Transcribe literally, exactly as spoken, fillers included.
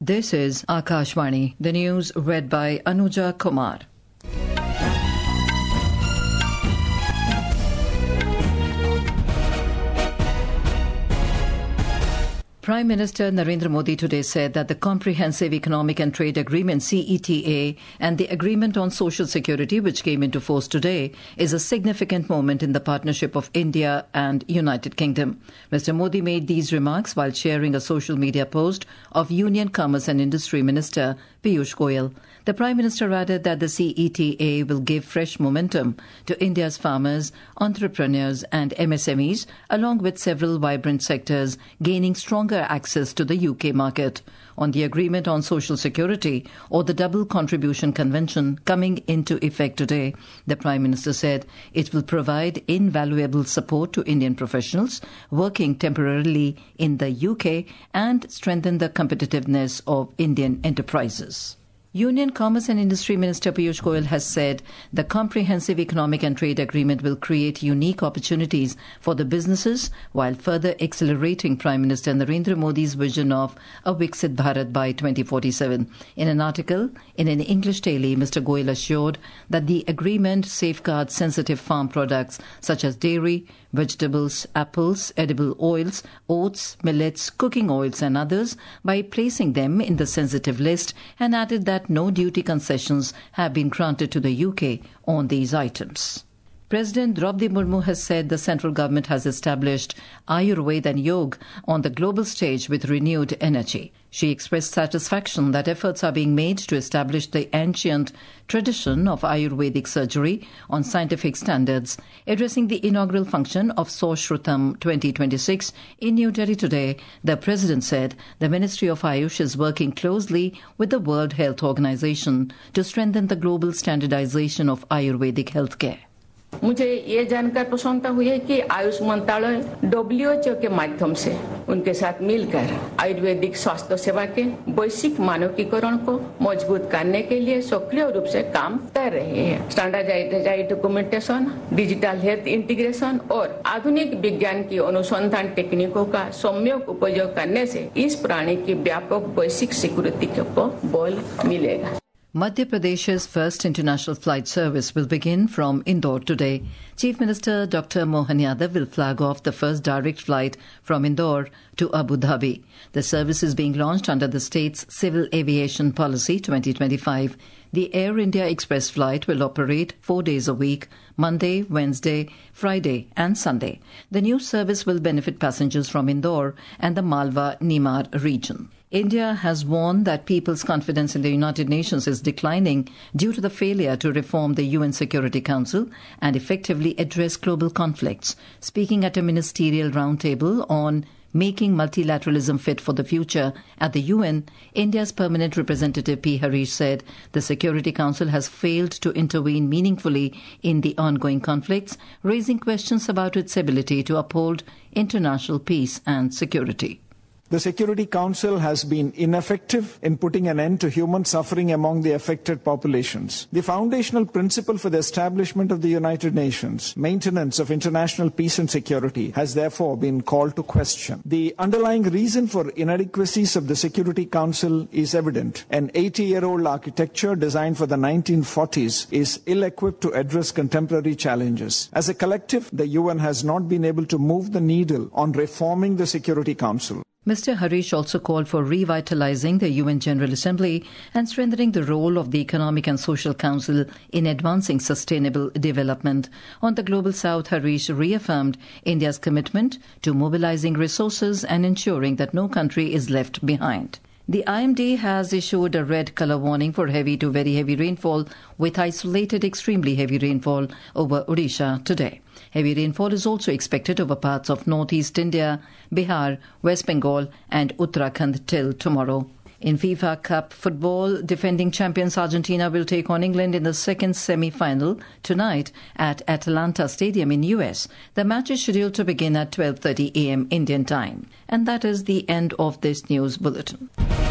This is Akashvani, the news read by Anuja Kumar. Prime Minister Narendra Modi today said that the Comprehensive Economic and Trade Agreement C E T A and the Agreement on Social Security, which came into force today, is a significant moment in the partnership of India and United Kingdom. Mister Modi made these remarks while sharing a social media post of Union Commerce and Industry Minister Piyush Goyal. The Prime Minister added that the C E T A will give fresh momentum to India's farmers, entrepreneurs and M S M Es, along with several vibrant sectors gaining stronger access to the U K market. On the Agreement on Social Security, or the Double Contribution Convention coming into effect today, the Prime Minister said it will provide invaluable support to Indian professionals working temporarily in the U K and strengthen the competitiveness of Indian enterprises. Union Commerce and Industry Minister Piyush Goyal has said the Comprehensive Economic and Trade Agreement will create unique opportunities for the businesses while further accelerating Prime Minister Narendra Modi's vision of a Viksit Bharat by twenty forty-seven. In an article in an English daily, Mister Goyal assured that the agreement safeguards sensitive farm products such as dairy, vegetables, apples, edible oils, oats, millets, cooking oils and others by placing them in the sensitive list, and added that no duty concessions have been granted to the U K on these items. President Draupadi Murmu has said the central government has established Ayurveda and Yoga on the global stage with renewed energy. She expressed satisfaction that efforts are being made to establish the ancient tradition of Ayurvedic surgery on scientific standards. Addressing the inaugural function of Soshrutam twenty twenty-six in New Delhi today, the President said the Ministry of Ayush is working closely with the World Health Organization to strengthen the global standardization of Ayurvedic healthcare. मुझे ये जानकर प्रसन्नता हुई है कि आयुष मंत्रालय W H O के माध्यम से उनके साथ मिलकर आयुर्वेदिक स्वास्थ्य सेवा के वैश्विक मानकीकरण को मजबूत करने के लिए सक्रिय रूप से काम कर रहे हैं। Standardized documentation, digital health integration और आधुनिक विज्ञान की अनुसंधान टेक्निकों का सम्यक उपयोग करने से इस प्रणाली की व्यापक वैश्विक स्वीकृति को बल मिलेगा। Madhya Pradesh's first international flight service will begin from Indore today. Chief Minister Doctor Mohan Yadav will flag off the first direct flight from Indore to Abu Dhabi. The service is being launched under the state's Civil Aviation Policy twenty twenty-five. The Air India Express flight will operate four days a week, Monday, Wednesday, Friday and Sunday. The new service will benefit passengers from Indore and the Malwa-Nimar region. India has warned that people's confidence in the United Nations is declining due to the failure to reform the U N Security Council and effectively address global conflicts. Speaking at a ministerial roundtable on making multilateralism fit for the future at the U N, India's permanent representative P. Harish said the Security Council has failed to intervene meaningfully in the ongoing conflicts, raising questions about its ability to uphold international peace and security. The Security Council has been ineffective in putting an end to human suffering among the affected populations. The foundational principle for the establishment of the United Nations, maintenance of international peace and security, has therefore been called to question. The underlying reason for inadequacies of the Security Council is evident. An eighty-year-old architecture designed for the nineteen forties is ill-equipped to address contemporary challenges. As a collective, the U N has not been able to move the needle on reforming the Security Council. Mister Harish also called for revitalizing the U N General Assembly and strengthening the role of the Economic and Social Council in advancing sustainable development. On the Global South, Harish reaffirmed India's commitment to mobilizing resources and ensuring that no country is left behind. The I M D has issued a red colour warning for heavy to very heavy rainfall with isolated extremely heavy rainfall over Odisha today. Heavy rainfall is also expected over parts of northeast India, Bihar, West Bengal and Uttarakhand till tomorrow. In FIFA Cup football, defending champions Argentina will take on England in the second semi-final tonight at Atlanta Stadium in U S. The match is scheduled to begin at twelve thirty a m Indian time. And that is the end of this news bulletin.